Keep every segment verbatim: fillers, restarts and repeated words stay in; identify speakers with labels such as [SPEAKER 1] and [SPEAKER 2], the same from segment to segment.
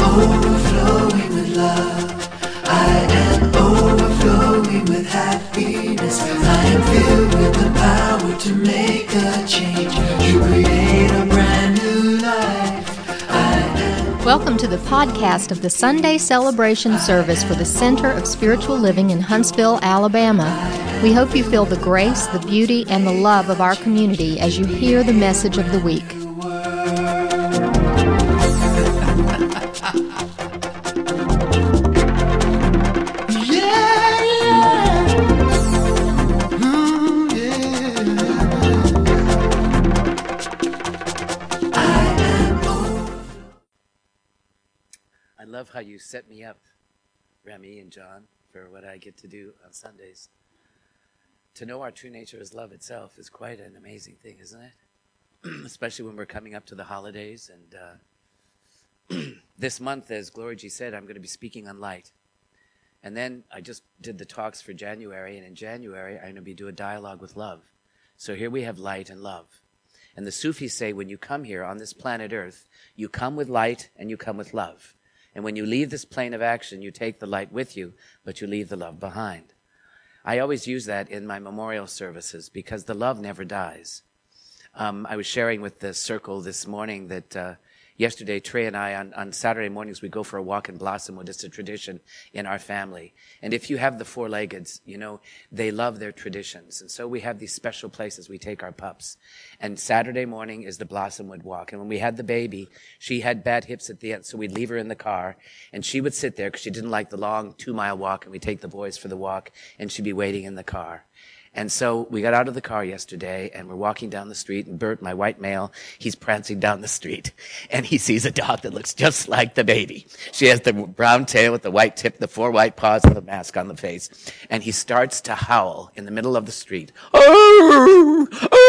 [SPEAKER 1] overflowing with love. I am overflowing with happiness. I am filled with the power to make a change, to create a brand new life. I am
[SPEAKER 2] Welcome to the podcast of the Sunday celebration service for the Center of Spiritual Living in Huntsville, Alabama. We hope you feel the grace, the beauty, and the love of our community as you hear the message of the week.
[SPEAKER 3] I love how you set me up, Remy and John, for what I get to do on Sundays. To know our true nature as love itself is quite an amazing thing, isn't it? Especially when we're coming up to the holidays. And uh, this month, as Gloria G said, I'm going to be speaking on light. And then I just did the talks for January, and in January, I'm going to be doing a dialogue with love. So here we have light and love. And the Sufis say when you come here on this planet Earth, you come with light and you come with love. And when you leave this plane of action, you take the light with you, but you leave the love behind. I always use that in my memorial services because the love never dies. Um, I was sharing with the circle this morning that uh, yesterday Trey and I, on, on Saturday mornings, we go for a walk in Blossomwood. It's a tradition in our family. And if you have the four-leggeds, you know, they love their traditions. And so we have these special places we take our pups. And Saturday morning is the Blossomwood walk. And when we had the baby, she had bad hips at the end, so we'd leave her in the car. And she would sit there because she didn't like the long two-mile walk. And we'd take the boys for the walk, and she'd be waiting in the car. And so we got out of the car yesterday, and we're walking down the street, and Bert, my white male, he's prancing down the street, and he sees a dog that looks just like the baby. She has the brown tail with the white tip, the four white paws, and the mask on the face. And he starts to howl in the middle of the street. Oh,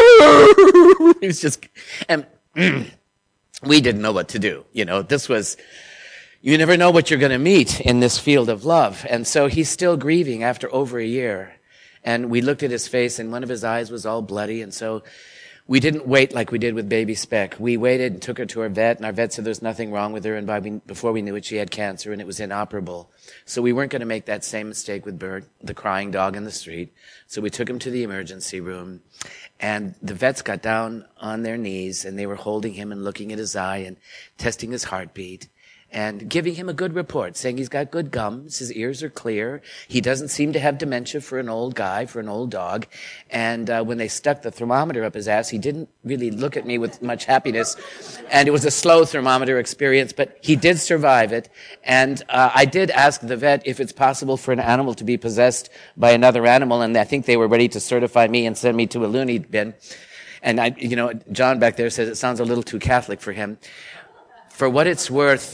[SPEAKER 3] oh. He was just, and mm, we didn't know what to do. You know, this was, you never know what you're going to meet in this field of love. And so he's still grieving after over a year. And we looked at his face, and one of his eyes was all bloody. And so we didn't wait like we did with baby Speck. We waited and took her to our vet, and our vet said there's nothing wrong with her. And by we, before we knew it, she had cancer, and it was inoperable. So we weren't going to make that same mistake with Bert, the crying dog in the street. So we took him to the emergency room, and the vets got down on their knees, and they were holding him and looking at his eye and testing his heartbeat and giving him a good report, saying he's got good gums, his ears are clear, he doesn't seem to have dementia for an old guy, for an old dog. And uh, when they stuck the thermometer up his ass, he didn't really look at me with much happiness. And it was a slow thermometer experience, but he did survive it. And uh, I did ask the vet if it's possible for an animal to be possessed by another animal, and I think they were ready to certify me and send me to a loony bin. And I, you know, John back there says it sounds a little too Catholic for him. For what it's worth,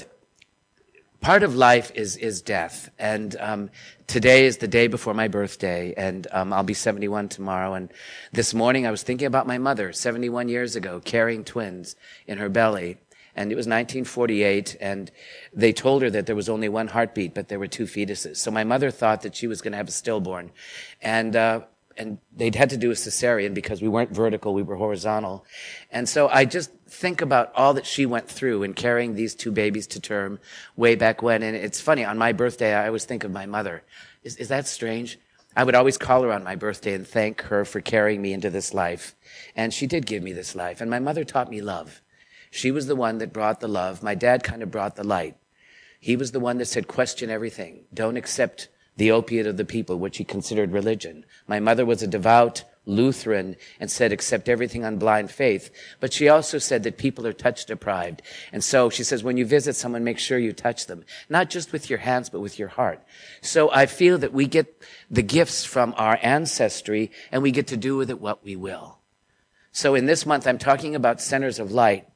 [SPEAKER 3] part of life is is death, and um, today is the day before my birthday, and um, I'll be seventy-one tomorrow. And this morning I was thinking about my mother, seventy-one years ago, carrying twins in her belly, and it was nineteen forty-eight, and they told her that there was only one heartbeat, but there were two fetuses. So my mother thought that she was going to have a stillborn, and uh, and they'd had to do a cesarean because we weren't vertical, we were horizontal. And so I just think about all that she went through in carrying these two babies to term way back when. And it's funny, on my birthday, I always think of my mother. Is, is that strange? I would always call her on my birthday and thank her for carrying me into this life. And she did give me this life. And my mother taught me love. She was the one that brought the love. My dad kind of brought the light. He was the one that said, question everything. Don't accept the opiate of the people, which he considered religion. My mother was a devout Lutheran and said, accept everything on blind faith. But she also said that people are touch deprived. And so she says, when you visit someone, make sure you touch them. Not just with your hands, but with your heart. So I feel that we get the gifts from our ancestry, and we get to do with it what we will. So in this month, I'm talking about centers of light.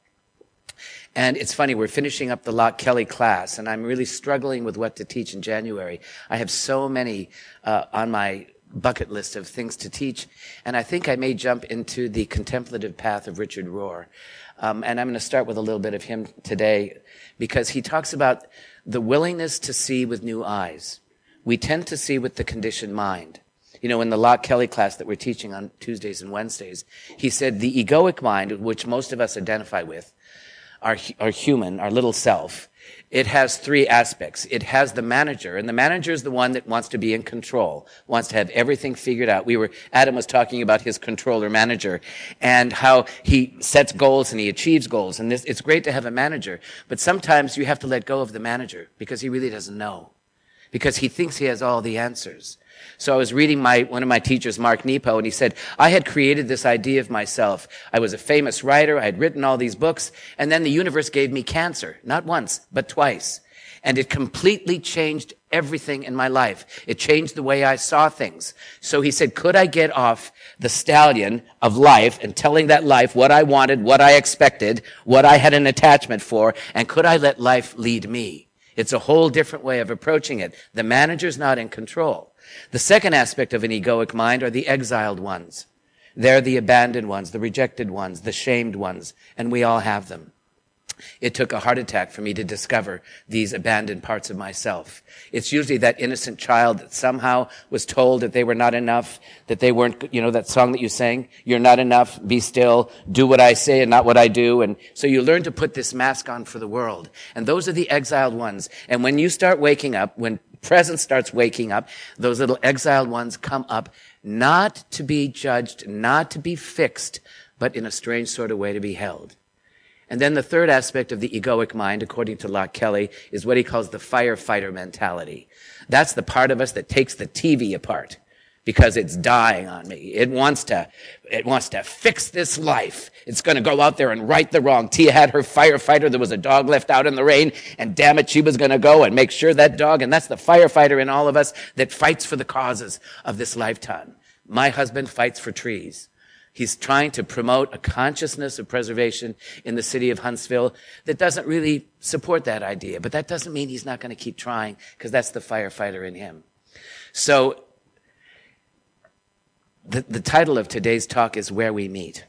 [SPEAKER 3] And it's funny, we're finishing up the Locke Kelly class, and I'm really struggling with what to teach in January. I have so many uh, on my bucket list of things to teach, and I think I may jump into the contemplative path of Richard Rohr. Um, and I'm going to start with a little bit of him today, because he talks about the willingness to see with new eyes. We tend to see with the conditioned mind. You know, in the Locke Kelly class that we're teaching on Tuesdays and Wednesdays, he said the egoic mind, which most of us identify with, our, our human, our little self, it has three aspects. It has the manager, and the manager is the one that wants to be in control, wants to have everything figured out. We were, Adam was talking about his controller manager and how he sets goals and he achieves goals. And this, it's great to have a manager, but sometimes you have to let go of the manager because he really doesn't know, because he thinks he has all the answers. So I was reading my one of my teachers, Mark Nepo, and he said, I had created this idea of myself. I was a famous writer. I had written all these books. And then the universe gave me cancer, not once, but twice. And it completely changed everything in my life. It changed the way I saw things. So he said, could I get off the stallion of life and telling that life what I wanted, what I expected, what I had an attachment for, and could I let life lead me? It's a whole different way of approaching it. The manager's not in control. The second aspect of an egoic mind are the exiled ones. They're the abandoned ones, the rejected ones, the shamed ones, and we all have them. It took a heart attack for me to discover these abandoned parts of myself. It's usually that innocent child that somehow was told that they were not enough, that they weren't, you know, that song that you sang, you're not enough, be still, do what I say and not what I do. And so you learn to put this mask on for the world. And those are the exiled ones. And when you start waking up, when presence starts waking up, those little exiled ones come up, not to be judged, not to be fixed, but in a strange sort of way to be held. And then the third aspect of the egoic mind, according to Locke Kelly, is what he calls the firefighter mentality. That's the part of us that takes the T V apart because it's dying on me. It wants to, it wants to fix this life. It's going to go out there and right the wrong. Tia had her firefighter. There was a dog left out in the rain, and damn it, she was going to go and make sure that dog, and that's the firefighter in all of us that fights for the causes of this lifetime. My husband fights for trees. He's trying to promote a consciousness of preservation in the city of Huntsville that doesn't really support that idea. But that doesn't mean he's not going to keep trying, because that's the firefighter in him. So the, the title of today's talk is Where We Meet.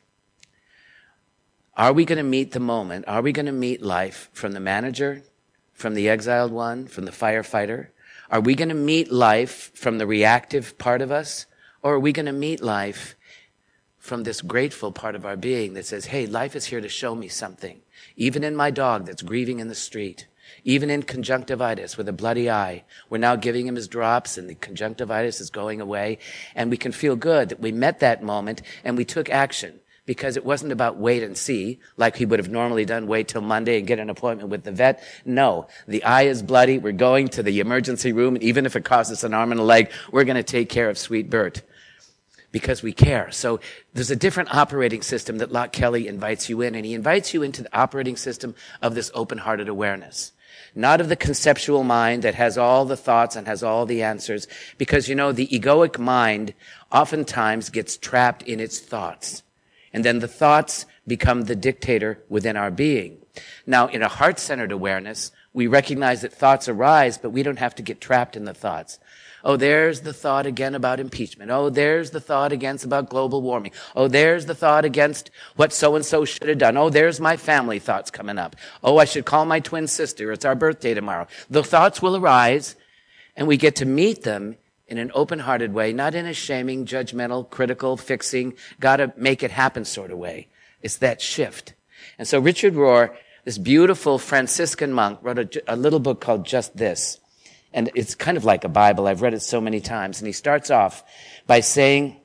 [SPEAKER 3] Are we going to meet the moment? Are we going to meet life from the manager, from the exiled one, from the firefighter? Are we going to meet life from the reactive part of us? Or are we going to meet life from this grateful part of our being that says, hey, life is here to show me something. Even in my dog that's grieving in the street, even in conjunctivitis with a bloody eye, we're now giving him his drops and the conjunctivitis is going away. And we can feel good that we met that moment and we took action, because it wasn't about wait and see like he would have normally done, wait till Monday and get an appointment with the vet. No, the eye is bloody. We're going to the emergency room. And even if it costs us an arm and a leg, we're going to take care of sweet Bert, because we care. So there's a different operating system that Locke Kelly invites you in, and he invites you into the operating system of this open-hearted awareness, not of the conceptual mind that has all the thoughts and has all the answers, because, you know, the egoic mind oftentimes gets trapped in its thoughts, and then the thoughts become the dictator within our being. Now, in a heart-centered awareness, we recognize that thoughts arise, but we don't have to get trapped in the thoughts. Oh, there's the thought again about impeachment. Oh, there's the thought against about global warming. Oh, there's the thought against what so-and-so should have done. Oh, there's my family thoughts coming up. Oh, I should call my twin sister. It's our birthday tomorrow. The thoughts will arise, and we get to meet them in an open-hearted way, not in a shaming, judgmental, critical, fixing, gotta make it happen sort of way. It's that shift. And so Richard Rohr, this beautiful Franciscan monk, wrote a, a little book called Just This. And it's kind of like a Bible. I've read it so many times. And he starts off by saying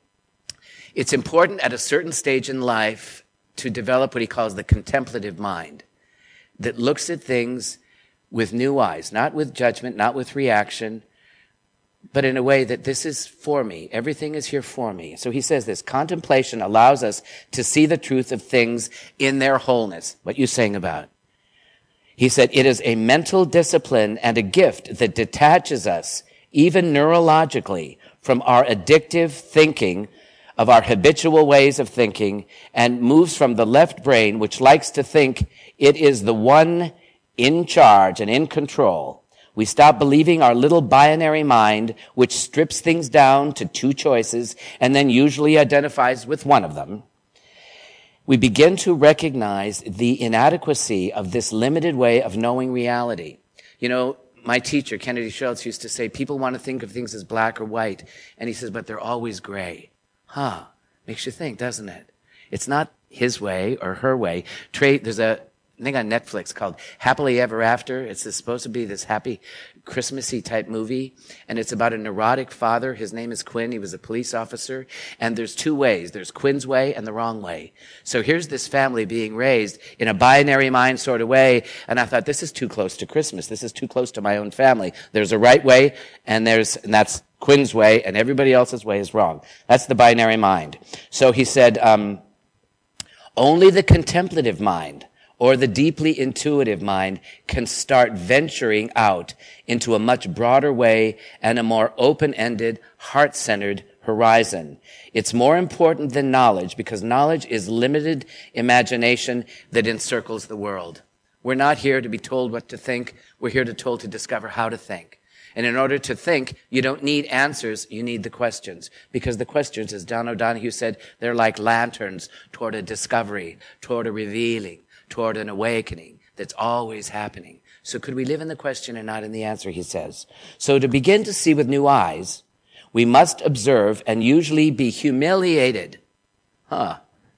[SPEAKER 3] it's important at a certain stage in life to develop what he calls the contemplative mind, that looks at things with new eyes, not with judgment, not with reaction, but in a way that this is for me. Everything is here for me. So he says this: contemplation allows us to see the truth of things in their wholeness. What you saying about? He said, it is a mental discipline and a gift that detaches us, even neurologically, from our addictive thinking, of our habitual ways of thinking, and moves from the left brain, which likes to think it is the one in charge and in control. We stop believing our little binary mind, which strips things down to two choices and then usually identifies with one of them. We begin to recognize the inadequacy of this limited way of knowing reality. You know, my teacher, Kennedy Schultz, used to say, people want to think of things as black or white. And he says, but they're always gray. Huh. Makes you think, doesn't it? It's not his way or her way. Trey, there's a thing on Netflix called Happily Ever After. It's supposed to be this happy Christmassy type movie, and it's about a neurotic father. His name is Quinn. He was a police officer, and there's two ways. There's Quinn's way and the wrong way. So here's this family being raised in a binary mind sort of way, and I thought, this is too close to Christmas. This is too close to my own family. There's a right way, and there's and that's Quinn's way, and everybody else's way is wrong. That's the binary mind. So he said, um, only the contemplative mind or the deeply intuitive mind can start venturing out into a much broader way and a more open-ended, heart-centered horizon. It's more important than knowledge because knowledge is limited imagination that encircles the world. We're not here to be told what to think. We're here to told to discover how to think. And in order to think, you don't need answers, you need the questions. Because the questions, as Don O'Donohue said, they're like lanterns toward a discovery, toward a revealing, toward an awakening that's always happening. So could we live in the question and not in the answer, he says. So to begin to see with new eyes, we must observe and usually be humiliated. Huh.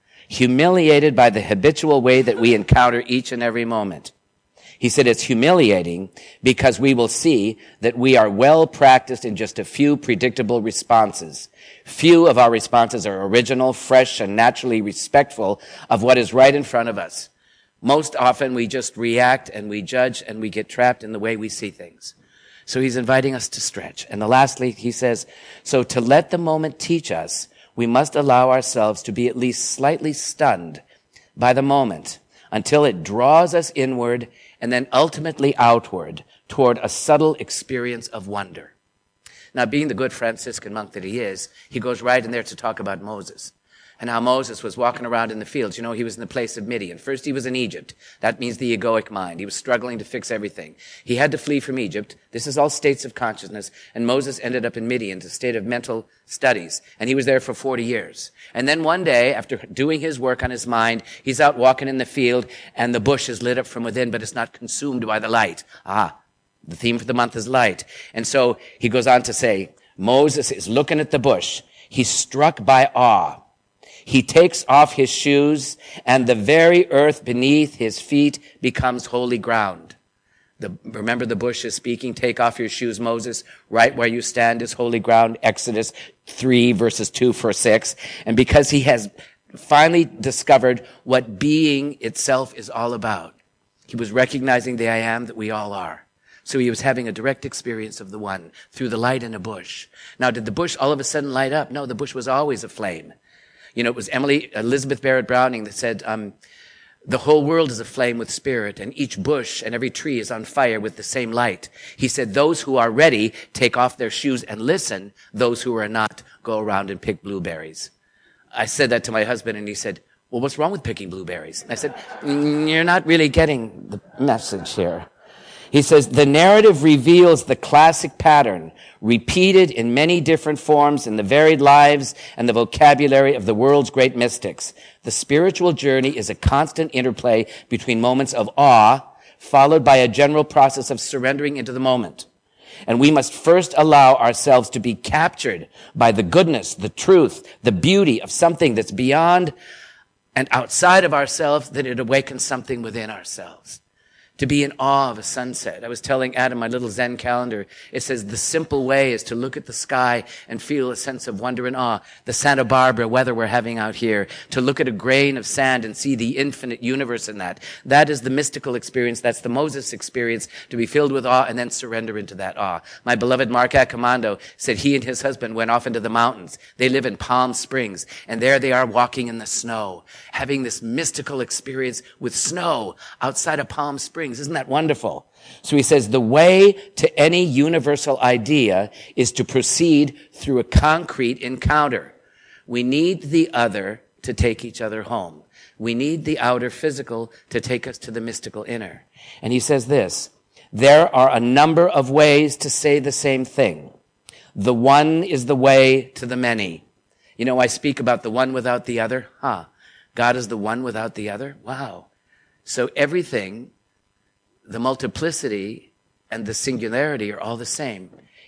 [SPEAKER 3] Humiliated by the habitual way that we encounter each and every moment. He said it's humiliating because we will see that we are well practiced in just a few predictable responses. Few of our responses are original, fresh, and naturally respectful of what is right in front of us. Most often we just react and we judge and we get trapped in the way we see things. So he's inviting us to stretch. And lastly, he says, so to let the moment teach us, we must allow ourselves to be at least slightly stunned by the moment until it draws us inward and then ultimately outward toward a subtle experience of wonder. Now, being the good Franciscan monk that he is, he goes right in there to talk about Moses and how Moses was walking around in the fields. You know, he was in the place of Midian. First, he was in Egypt. That means the egoic mind. He was struggling to fix everything. He had to flee from Egypt. This is all states of consciousness. And Moses ended up in Midian, a state of mental studies. And he was there for forty years. And then one day, after doing his work on his mind, he's out walking in the field, and the bush is lit up from within, but it's not consumed by the light. Ah, the theme for the month is light. And so he goes on to say, Moses is looking at the bush. He's struck by awe. He takes off his shoes, and the very earth beneath his feet becomes holy ground. The, remember the bush is speaking, take off your shoes, Moses. Right where you stand is holy ground, Exodus three, verses two, four, six. And because he has finally discovered what being itself is all about, he was recognizing the I am that we all are. So he was having a direct experience of the one through the light in a bush. Now, did the bush all of a sudden light up? No, the bush was always aflame. You know, it was Emily, Elizabeth Barrett Browning that said, um, the whole world is aflame with spirit, and each bush and every tree is on fire with the same light. He said, those who are ready take off their shoes and listen. Those who are not go around and pick blueberries. I said that to my husband, and he said, well, what's wrong with picking blueberries? I said, mm, you're not really getting the message here. He says, the narrative reveals the classic pattern, repeated in many different forms in the varied lives and the vocabulary of the world's great mystics. The spiritual journey is a constant interplay between moments of awe, followed by a general process of surrendering into the moment. And we must first allow ourselves to be captured by the goodness, the truth, the beauty of something that's beyond and outside of ourselves, that it awakens something within ourselves. To be in awe of a sunset. I was telling Adam my little Zen calendar. It says the simple way is to look at the sky and feel a sense of wonder and awe. The Santa Barbara weather we're having out here. To look at a grain of sand and see the infinite universe in that. That is the mystical experience. That's the Moses experience. To be filled with awe and then surrender into that awe. My beloved Mark Accomando said he and his husband went off into the mountains. They live in Palm Springs. And there they are walking in the snow. Having this mystical experience with snow outside of Palm Springs. Isn't that wonderful? So he says the way to any universal idea is to proceed through a concrete encounter. We need the other to take each other home. We need the outer physical to take us to the mystical inner. And he says this, there are a number of ways to say the same thing. The one is the way to the many. You know, I speak about the one without the other. Huh. God is the one without the other. Wow. So everything, the multiplicity and the singularity are all the same.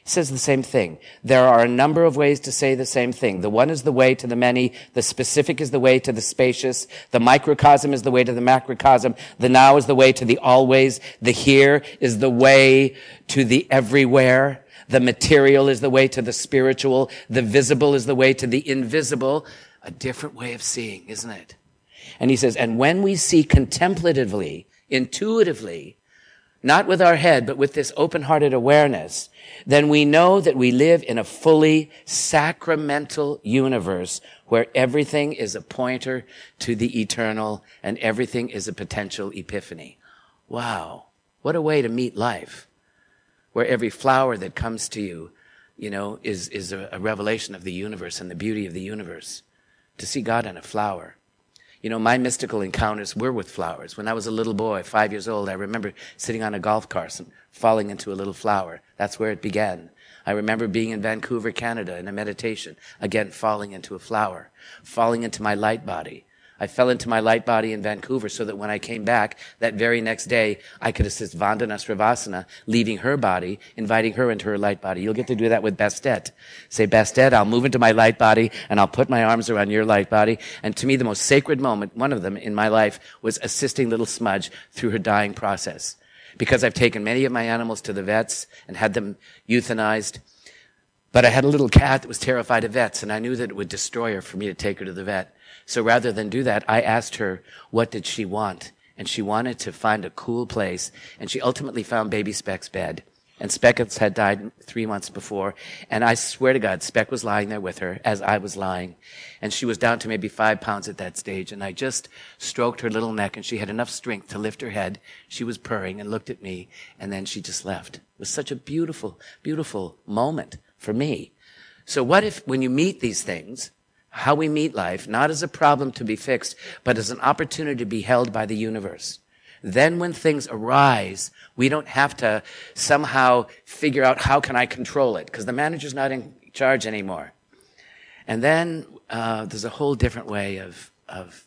[SPEAKER 3] He says the same thing. There are a number of ways to say the same thing. The one is the way to the many. The specific is the way to the spacious. The microcosm is the way to the macrocosm. The now is the way to the always. The here is the way to the everywhere. The material is the way to the spiritual. The visible is the way to the invisible. A different way of seeing, isn't it? And he says, and when we see contemplatively, intuitively, not with our head, but with this open-hearted awareness, then we know that we live in a fully sacramental universe where everything is a pointer to the eternal and everything is a potential epiphany. Wow. What a way to meet life, where every flower that comes to you, you know, is, is a, a revelation of the universe and the beauty of the universe. To see God in a flower. You know, my mystical encounters were with flowers. When I was a little boy, five years old, I remember sitting on a golf cart and falling into a little flower. That's where it began. I remember being in Vancouver, Canada, in a meditation, again, falling into a flower, falling into my light body. I fell into my light body in Vancouver so that when I came back that very next day, I could assist Vandana Sravasana, leaving her body, inviting her into her light body. You'll get to do that with Bastet. Say, Bastet, I'll move into my light body and I'll put my arms around your light body. And to me, the most sacred moment, one of them in my life, was assisting little Smudge through her dying process. Because I've taken many of my animals to the vets and had them euthanized. But I had a little cat that was terrified of vets, and I knew that it would destroy her for me to take her to the vet. So rather than do that, I asked her, what did she want? And she wanted to find a cool place. And she ultimately found baby Speck's bed. And Speckles had died three months before. And I swear to God, Speck was lying there with her as I was lying. And she was down to maybe five pounds at that stage. And I just stroked her little neck, and she had enough strength to lift her head. She was purring and looked at me, and then she just left. It was such a beautiful, beautiful moment for me. So what if, when you meet these things, how we meet life, not as a problem to be fixed, but as an opportunity to be held by the universe. Then when things arise, we don't have to somehow figure out how can I control it, because the manager's not in charge anymore. And then uh, there's a whole different way of, of,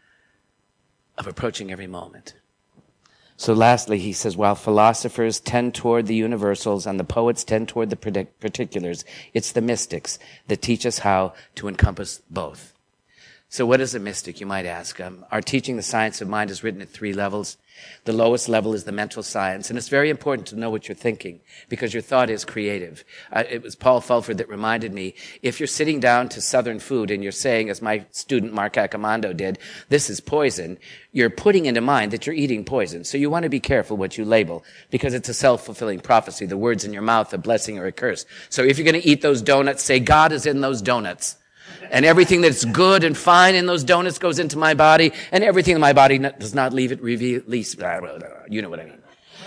[SPEAKER 3] of approaching every moment. So lastly, he says, while philosophers tend toward the universals and the poets tend toward the particulars, it's the mystics that teach us how to encompass both. So what is a mystic, you might ask? Um, our teaching, The Science of Mind, is written at three levels. The lowest level is the mental science, and it's very important to know what you're thinking, because your thought is creative. Uh, it was Paul Fulford that reminded me, if you're sitting down to Southern food and you're saying, as my student Mark Accomando did, this is poison, you're putting into mind that you're eating poison. So you want to be careful what you label, because it's a self-fulfilling prophecy. The words in your mouth, a blessing or a curse. So if you're going to eat those donuts, say, God is in those donuts. And everything that's good and fine in those donuts goes into my body, and everything in my body does not leave it release. You know what I mean.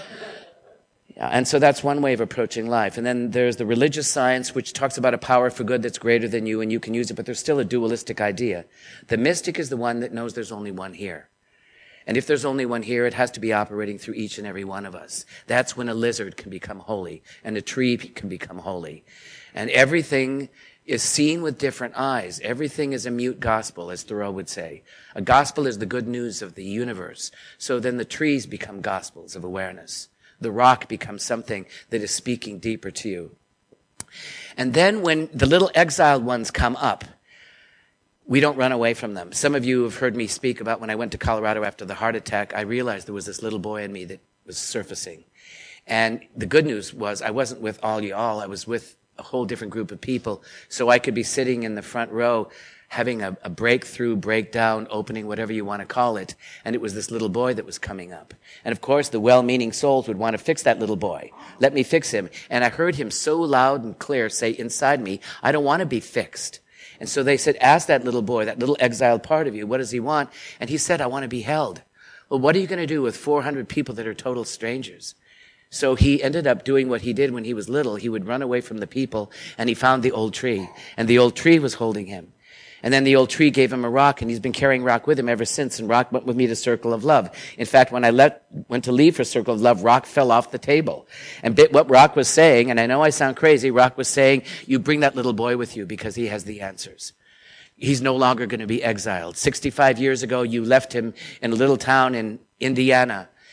[SPEAKER 3] Yeah, and so that's one way of approaching life. And then there's the religious science, which talks about a power for good that's greater than you, and you can use it, but there's still a dualistic idea. The mystic is the one that knows there's only one here. And if there's only one here, it has to be operating through each and every one of us. That's when a lizard can become holy, and a tree can become holy. And everything is seen with different eyes. Everything is a mute gospel, as Thoreau would say. A gospel is the good news of the universe. So then the trees become gospels of awareness. The rock becomes something that is speaking deeper to you. And then when the little exiled ones come up, we don't run away from them. Some of you have heard me speak about when I went to Colorado after the heart attack, I realized there was this little boy in me that was surfacing. And the good news was I wasn't with all y'all, I was with a whole different group of people. So I could be sitting in the front row having a, a breakthrough, breakdown, opening, whatever you want to call it. And it was this little boy that was coming up. And of course, the well-meaning souls would want to fix that little boy. Let me fix him. And I heard him so loud and clear say inside me, I don't want to be fixed. And so they said, ask that little boy, that little exiled part of you, what does he want? And he said, I want to be held. Well, what are you going to do with four hundred people that are total strangers? So he ended up doing what he did when he was little. He would run away from the people, and he found the old tree. And the old tree was holding him. And then the old tree gave him a rock, and he's been carrying rock with him ever since. And rock went with me to Circle of Love. In fact, when I let, went to leave for Circle of Love, rock fell off the table. And bit, what rock was saying, and I know I sound crazy, rock was saying, you bring that little boy with you because he has the answers. He's no longer going to be exiled. sixty-five years ago, you left him in a little town in Indiana.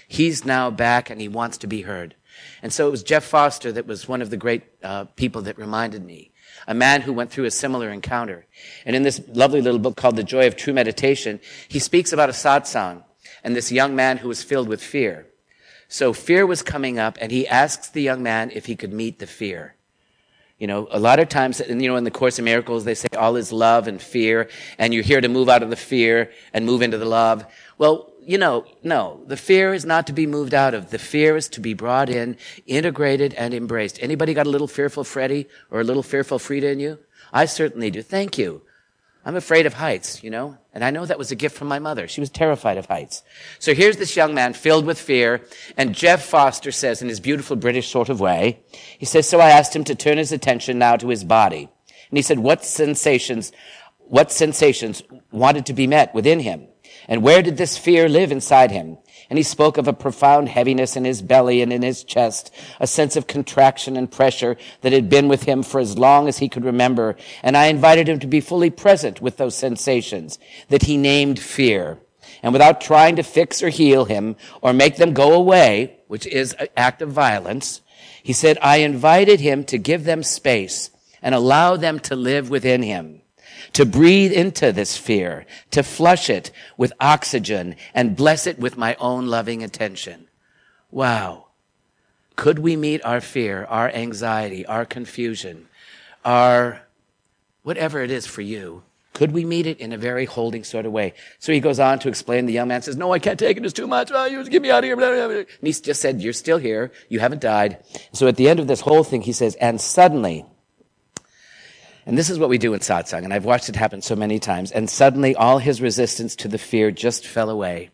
[SPEAKER 3] He's now back and he wants to be heard. And so it was Jeff Foster that was one of the great uh, people that reminded me. A man who went through a similar encounter. And in this lovely little book called The Joy of True Meditation, he speaks about a satsang and this young man who was filled with fear. So fear was coming up, and he asks the young man if he could meet the fear. You know, a lot of times, you know, in the Course in Miracles, they say all is love and fear, and you're here to move out of the fear and move into the love. Well, you know, no, the fear is not to be moved out of. The fear is to be brought in, integrated, and embraced. Anybody got a little fearful Freddy or a little fearful Frida in you? I certainly do. Thank you. I'm afraid of heights, you know, and I know that was a gift from my mother. She was terrified of heights. So here's this young man filled with fear, and Jeff Foster says in his beautiful British sort of way, he says, so I asked him to turn his attention now to his body. And he said, what sensations, what sensations wanted to be met within him? And where did this fear live inside him? And he spoke of a profound heaviness in his belly and in his chest, a sense of contraction and pressure that had been with him for as long as he could remember. And I invited him to be fully present with those sensations that he named fear. And without trying to fix or heal him or make them go away, which is an act of violence, he said, I invited him to give them space and allow them to live within him, to breathe into this fear, to flush it with oxygen and bless it with my own loving attention. Wow. Could we meet our fear, our anxiety, our confusion, our whatever it is for you? Could we meet it in a very holding sort of way? So he goes on to explain. The young man says, no, I can't take it. It's too much. Oh, you get me out of here. And he just said, you're still here. You haven't died. So at the end of this whole thing, he says, and suddenly, and this is what we do in satsang, and I've watched it happen so many times, and suddenly all his resistance to the fear just fell away.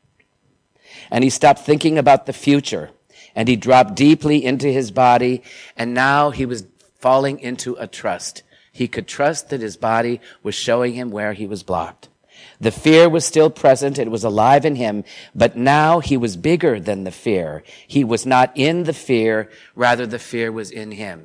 [SPEAKER 3] And he stopped thinking about the future, and he dropped deeply into his body, and now he was falling into a trust. He could trust that his body was showing him where he was blocked. The fear was still present, it was alive in him, but now he was bigger than the fear. He was not in the fear, rather the fear was in him.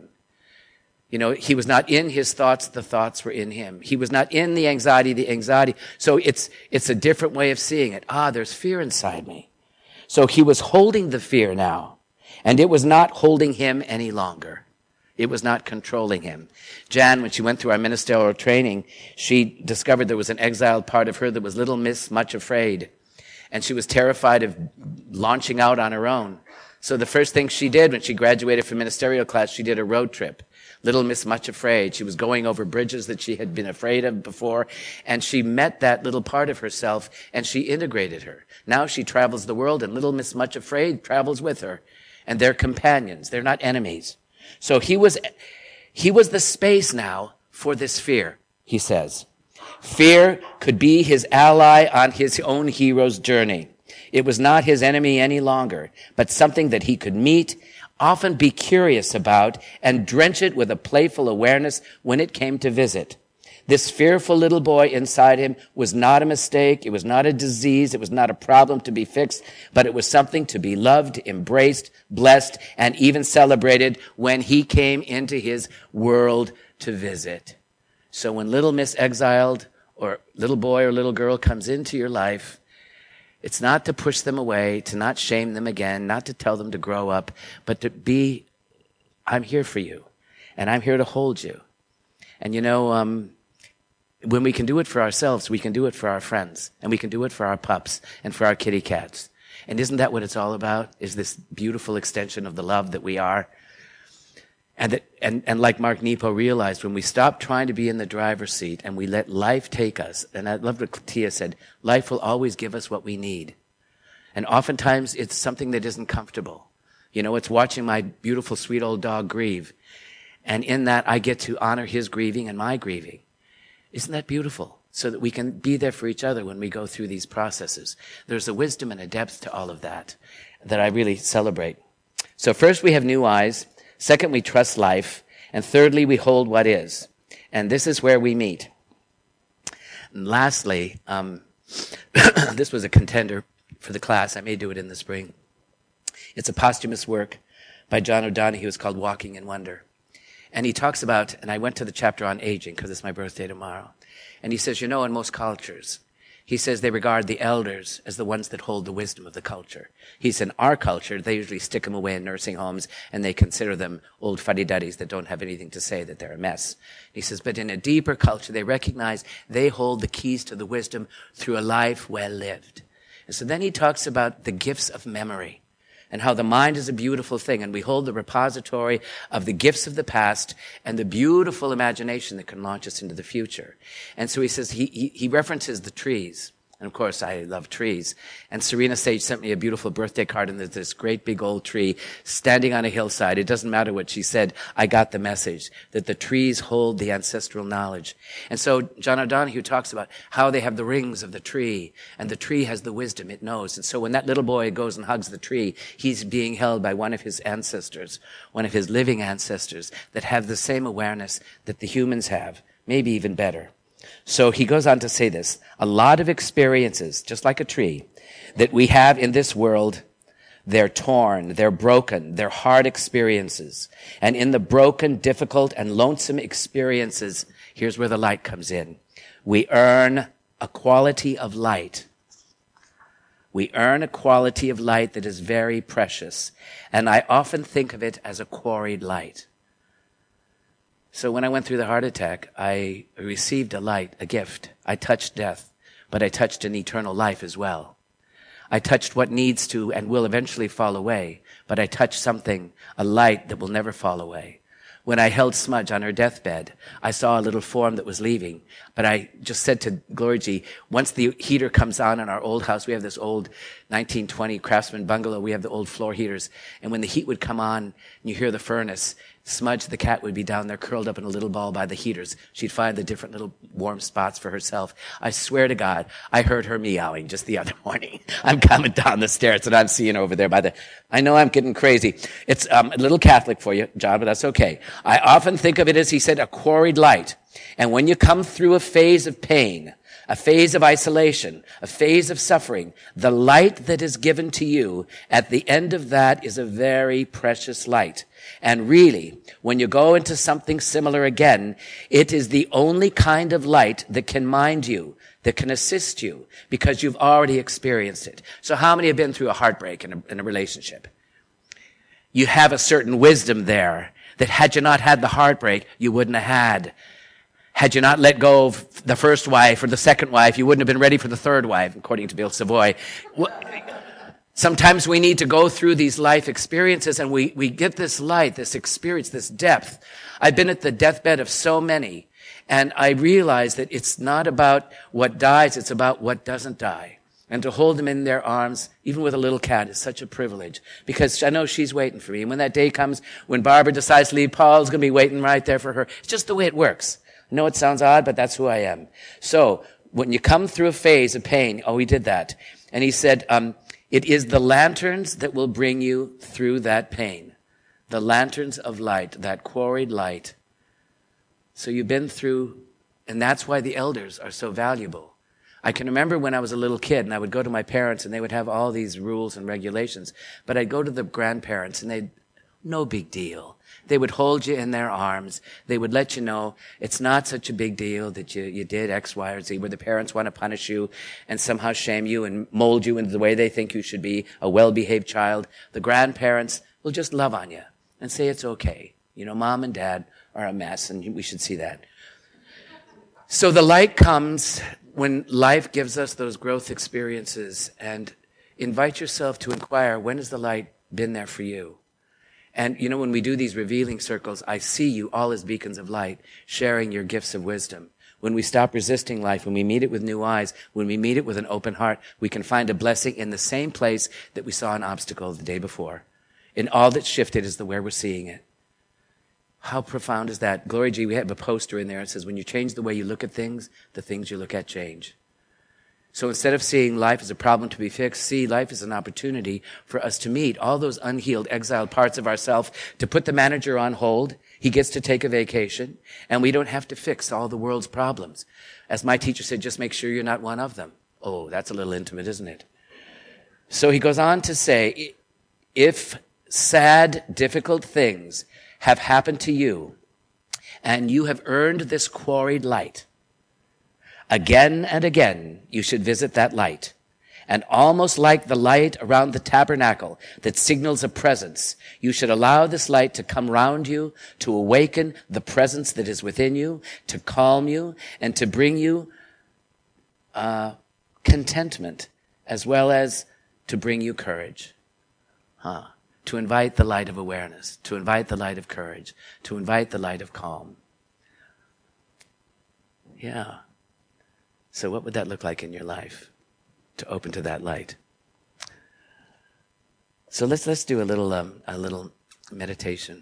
[SPEAKER 3] You know, he was not in his thoughts, the thoughts were in him. He was not in the anxiety, the anxiety. So it's, it's a different way of seeing it. Ah, there's fear inside me. So he was holding the fear now, and it was not holding him any longer. It was not controlling him. Jan, when she went through our ministerial training, she discovered there was an exiled part of her that was little miss much afraid. And she was terrified of launching out on her own. So the first thing she did when she graduated from ministerial class, she did a road trip. Little Miss Much Afraid. She was going over bridges that she had been afraid of before, and she met that little part of herself, and she integrated her. Now she travels the world, and Little Miss Much Afraid travels with her, and they're companions. They're not enemies. So he was, he was the space now for this fear, he says. Fear could be his ally on his own hero's journey. It was not his enemy any longer, but something that he could meet, often be curious about, and drench it with a playful awareness when it came to visit. This fearful little boy inside him was not a mistake. It was not a disease. It was not a problem to be fixed, but it was something to be loved, embraced, blessed, and even celebrated when he came into his world to visit. So when little Miss Exiled or little boy or little girl comes into your life, it's not to push them away, to not shame them again, not to tell them to grow up, but to be, I'm here for you, and I'm here to hold you. And you know, um, when we can do it for ourselves, we can do it for our friends, and we can do it for our pups and for our kitty cats. And isn't that what it's all about, is this beautiful extension of the love that we are? And that, and, and like Mark Nepo realized, when we stop trying to be in the driver's seat and we let life take us, and I love what Tia said, life will always give us what we need. And oftentimes it's something that isn't comfortable. You know, it's watching my beautiful, sweet old dog grieve. And in that, I get to honor his grieving and my grieving. Isn't that beautiful? So that we can be there for each other when we go through these processes. There's a wisdom and a depth to all of that that I really celebrate. So first we have new eyes. Second, we trust life. And thirdly, we hold what is. And this is where we meet. And lastly, um, this was a contender for the class. I may do it in the spring. It's a posthumous work by John O'Donohue. It's called Walking in Wonder. And he talks about, and I went to the chapter on aging because it's my birthday tomorrow. And he says, you know, in most cultures, He says they regard the elders as the ones that hold the wisdom of the culture. He said in our culture, they usually stick them away in nursing homes and they consider them old fuddy-duddies that don't have anything to say, that they're a mess. He says, but in a deeper culture, they recognize they hold the keys to the wisdom through a life well lived. And so then he talks about the gifts of memory and how the mind is a beautiful thing, and we hold the repository of the gifts of the past and the beautiful imagination that can launch us into the future. And so he says, he, he, he references the trees. And of course, I love trees. And Serena Sage sent me a beautiful birthday card, and there's this great big old tree standing on a hillside. It doesn't matter what she said. I got the message that the trees hold the ancestral knowledge. And so John O'Donohue talks about how they have the rings of the tree, and the tree has the wisdom it knows. And so when that little boy goes and hugs the tree, he's being held by one of his ancestors, one of his living ancestors that have the same awareness that the humans have, maybe even better. So he goes on to say this, a lot of experiences, just like a tree, that we have in this world, they're torn, they're broken, they're hard experiences. And in the broken, difficult, and lonesome experiences, here's where the light comes in. We earn a quality of light. We earn a quality of light that is very precious. And I often think of it as a quarried light. So when I went through the heart attack, I received a light, a gift. I touched death, but I touched an eternal life as well. I touched what needs to and will eventually fall away, but I touched something, a light that will never fall away. When I held Smudge on her deathbed, I saw a little form that was leaving, but I just said to Glory G, once the heater comes on in our old house, we have this old nineteen twenty Craftsman bungalow, we have the old floor heaters, and when the heat would come on and you hear the furnace, Smudge the cat would be down there curled up in a little ball by the heaters. She'd find the different little warm spots for herself. I swear to God, I heard her meowing just the other morning. I'm coming down the stairs and I'm seeing her over there by the, I know I'm getting crazy. It's um, a little Catholic for you, John, but that's okay. I often think of it as, he said, a quarried light. And when you come through a phase of pain, a phase of isolation, a phase of suffering, the light that is given to you at the end of that is a very precious light. And really, when you go into something similar again, it is the only kind of light that can mind you, that can assist you, because you've already experienced it. So how many have been through a heartbreak in a, in a relationship? You have a certain wisdom there that had you not had the heartbreak, you wouldn't have had. Had you not let go of the first wife or the second wife, you wouldn't have been ready for the third wife, according to Bill Savoy. Sometimes we need to go through these life experiences and we, we get this light, this experience, this depth. I've been at the deathbed of so many, and I realize that it's not about what dies, it's about what doesn't die. And to hold them in their arms, even with a little cat, is such a privilege, because I know she's waiting for me. And when that day comes, when Barbara decides to leave, Paul's going to be waiting right there for her. It's just the way it works. I know it sounds odd, but that's who I am. So when you come through a phase of pain, oh, he did that. And he said, um, it is the lanterns that will bring you through that pain. The lanterns of light, that quarried light. So you've been through, and that's why the elders are so valuable. I can remember when I was a little kid and I would go to my parents and they would have all these rules and regulations, but I'd go to the grandparents and they'd, no big deal. They would hold you in their arms. They would let you know it's not such a big deal that you, you did X, Y, or Z, where the parents want to punish you and somehow shame you and mold you into the way they think you should be, a well-behaved child. The grandparents will just love on you and say it's okay. You know, mom and dad are a mess, and we should see that. So the light comes when life gives us those growth experiences, and invite yourself to inquire, when has the light been there for you? And, you know, when we do these revealing circles, I see you all as beacons of light, sharing your gifts of wisdom. When we stop resisting life, when we meet it with new eyes, when we meet it with an open heart, we can find a blessing in the same place that we saw an obstacle the day before. And all that's shifted is the where we're seeing it. How profound is that? Glory G, we have a poster in there that says, when you change the way you look at things, the things you look at change. So instead of seeing life as a problem to be fixed, see life as an opportunity for us to meet all those unhealed, exiled parts of ourselves, to put the manager on hold. He gets to take a vacation, and we don't have to fix all the world's problems. As my teacher said, just make sure you're not one of them. Oh, that's a little intimate, isn't it? So he goes on to say, if sad, difficult things have happened to you, and you have earned this quarried light, Again and again, you should visit that light. And almost like the light around the tabernacle that signals a presence, you should allow this light to come round you, to awaken the presence that is within you, to calm you, and to bring you uh, contentment, as well as to bring you courage. Huh. To invite the light of awareness, to invite the light of courage, to invite the light of calm. Yeah. So what would that look like in your life? To open to that light. So let's let's do a little um, a little meditation.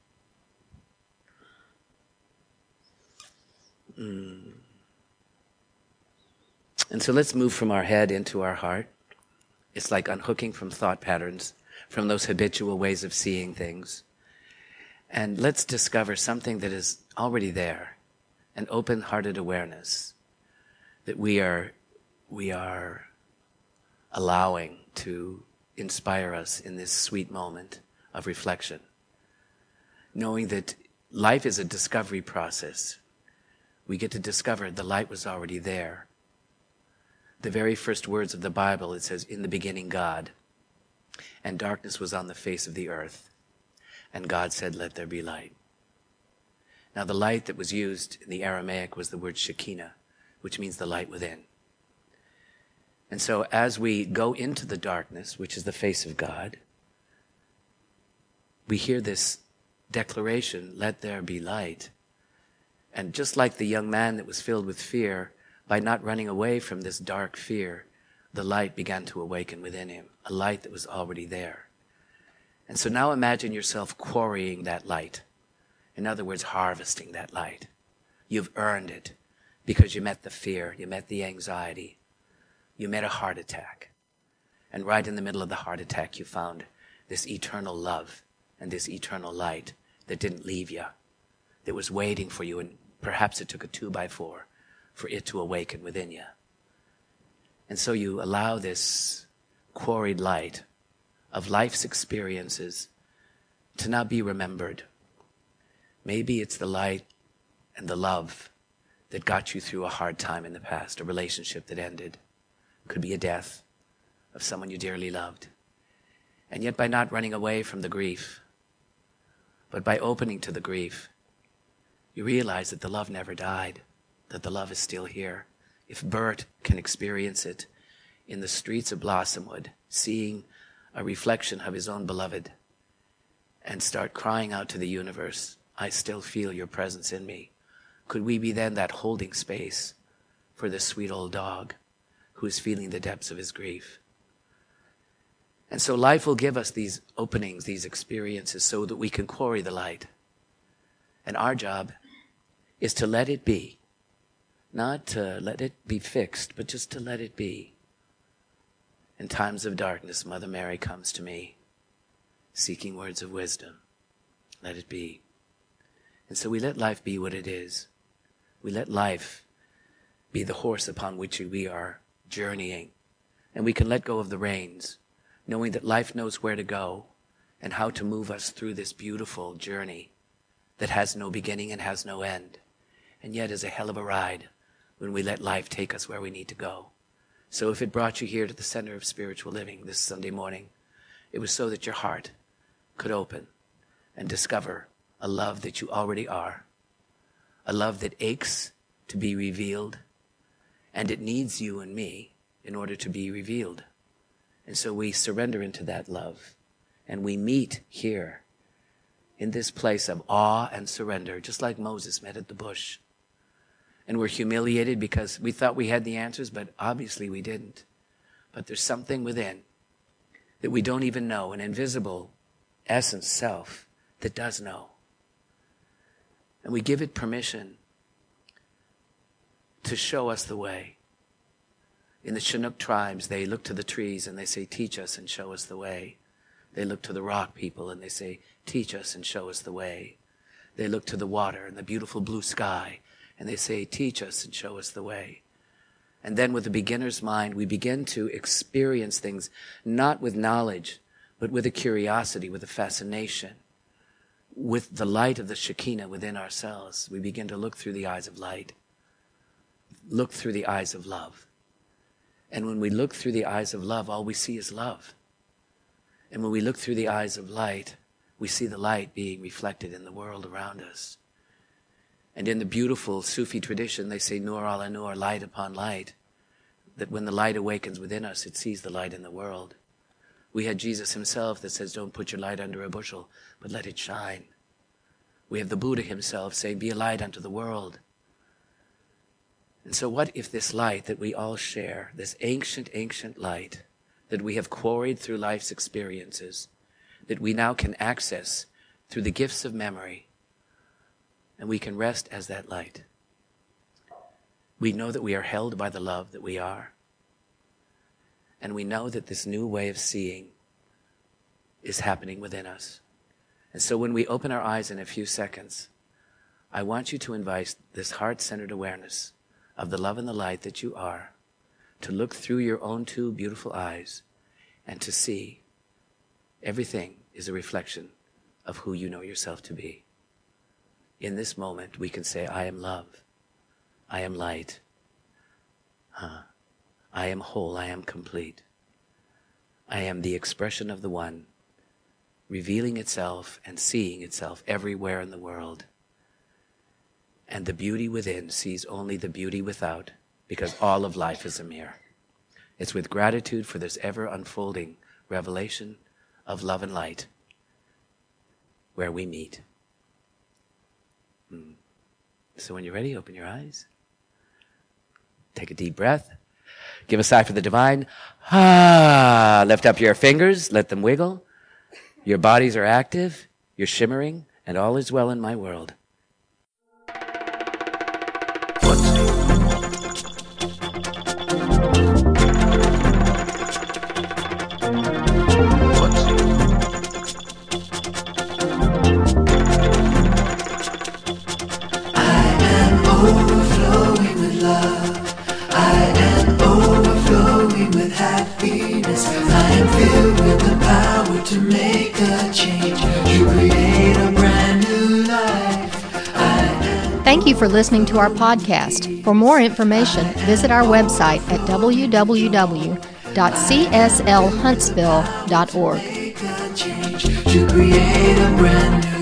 [SPEAKER 3] Mm. And so let's move from our head into our heart. It's like unhooking from thought patterns, from those habitual ways of seeing things. And let's discover something that is already there, an open-hearted awareness that we are we are allowing to inspire us in this sweet moment of reflection. Knowing that life is a discovery process. We get to discover the light was already there. The very first words of the Bible, it says, "In the beginning God, and darkness was on the face of the earth. And God said, let there be light." Now the light that was used in the Aramaic was the word Shekinah, which means the light within. And so as we go into the darkness, which is the face of God, we hear this declaration, let there be light. And just like the young man that was filled with fear, by not running away from this dark fear, the light began to awaken within him, a light that was already there. And so now imagine yourself quarrying that light. In other words, harvesting that light. You've earned it because you met the fear, you met the anxiety, you met a heart attack. And right in the middle of the heart attack, you found this eternal love and this eternal light that didn't leave you, that was waiting for you, and perhaps it took a two by four for it to awaken within you. And so you allow this quarried light of life's experiences to not be remembered. Maybe it's the light and the love that got you through a hard time in the past, a relationship that ended. Could be a death of someone you dearly loved. And yet by not running away from the grief, but by opening to the grief, you realize that the love never died, that the love is still here. If Bert can experience it in the streets of Blossomwood, seeing a reflection of his own beloved, and start crying out to the universe, I still feel your presence in me. Could we be then that holding space for this sweet old dog who is feeling the depths of his grief? And so life will give us these openings, these experiences, so that we can quarry the light. And our job is to let it be. Not to let it be fixed, but just to let it be. In times of darkness, Mother Mary comes to me, seeking words of wisdom. Let it be. And so we let life be what it is. We let life be the horse upon which we are journeying. And we can let go of the reins, knowing that life knows where to go and how to move us through this beautiful journey that has no beginning and has no end, and yet is a hell of a ride when we let life take us where we need to go. So if it brought you here to the center of spiritual living this Sunday morning, it was so that your heart could open and discover a love that you already are, a love that aches to be revealed, and it needs you and me in order to be revealed. And so we surrender into that love, and we meet here in this place of awe and surrender, just like Moses met at the bush. And we're humiliated because we thought we had the answers, but obviously we didn't. But there's something within that we don't even know, an invisible essence, self, that does know. And we give it permission to show us the way. In the Chinook tribes, they look to the trees and they say, teach us and show us the way. They look to the rock people and they say, teach us and show us the way. They look to the water and the beautiful blue sky and they say, teach us and show us the way. And then with a beginner's mind, we begin to experience things, not with knowledge, but with a curiosity, with a fascination. With the light of the Shekinah within ourselves, we begin to look through the eyes of light. look through the eyes of love. And when we look through the eyes of love, all we see is love. And when we look through the eyes of light, we see the light being reflected in the world around us. And in the beautiful Sufi tradition, they say, Nur ala Nur, light upon light, that when the light awakens within us, it sees the light in the world. We had Jesus himself that says, don't put your light under a bushel, but let it shine. We have the Buddha himself saying, be a light unto the world. And so what if this light that we all share, this ancient, ancient light that we have quarried through life's experiences, that we now can access through the gifts of memory, and we can rest as that light. We know that we are held by the love that we are. And we know that this new way of seeing is happening within us. And so when we open our eyes in a few seconds, I want you to invite this heart-centered awareness of the love and the light that you are, to look through your own two beautiful eyes and to see everything is a reflection of who you know yourself to be. In this moment, we can say, I am love. I am light. Huh. I am whole. I am complete. I am the expression of the One, revealing itself and seeing itself everywhere in the world. And the beauty within sees only the beauty without, because all of life is a mirror. It's with gratitude for this ever-unfolding revelation of love and light where we meet. Hmm. So when you're ready, open your eyes. Take a deep breath. Give a sigh for the divine. Ah, lift up your fingers. Let them wiggle. Your bodies are active. You're shimmering. And all is well in my world.
[SPEAKER 1] Overflowing with love, I am overflowing with happiness. I am filled with the power to make a change, to create a brand new life. I am
[SPEAKER 2] Thank you for listening to our podcast. For more information, visit our website at w w w dot c s l huntsville dot org.
[SPEAKER 1] make a change, to create a brand new